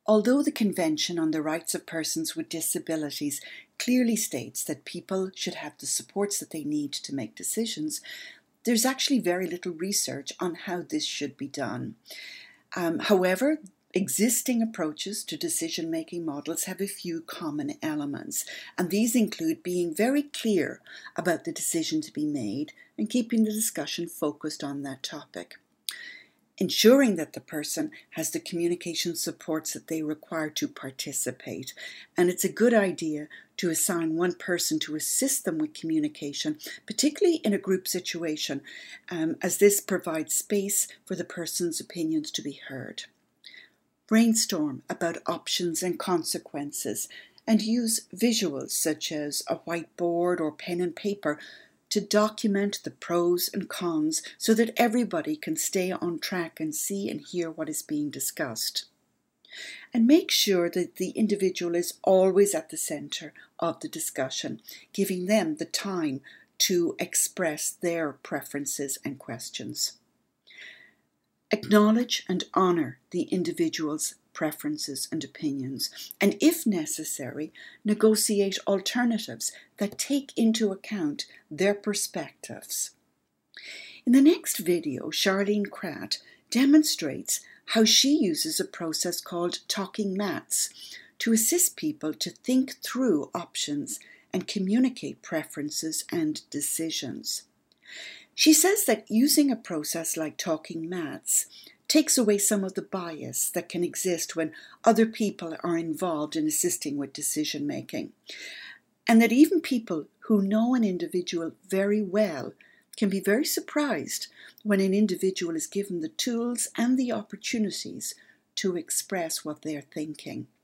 Although the Convention on the Rights of Persons with Disabilities clearly states that people should have the supports that they need to make decisions, there's actually very little research on how this should be done. However, existing approaches to decision-making models have a few common elements, and these include being very clear about the decision to be made and keeping the discussion focused on that topic. Ensuring that the person has the communication supports that they require to participate. And it's a good idea to assign one person to assist them with communication, particularly in a group situation, as this provides space for the person's opinions to be heard. Brainstorm about options and consequences, and use visuals such as a whiteboard or pen and paper to document the pros and cons so that everybody can stay on track and see and hear what is being discussed. And make sure that the individual is always at the centre of the discussion, giving them the time to express their preferences and questions. Acknowledge and honour the individual's preferences and opinions, and if necessary, negotiate alternatives that take into account their perspectives. In the next video, Charlene Kratt demonstrates how she uses a process called talking mats to assist people to think through options and communicate preferences and decisions. She says that using a process like talking mats takes away some of the bias that can exist when other people are involved in assisting with decision making, and that even people who know an individual very well can be very surprised when an individual is given the tools and the opportunities to express what they're thinking.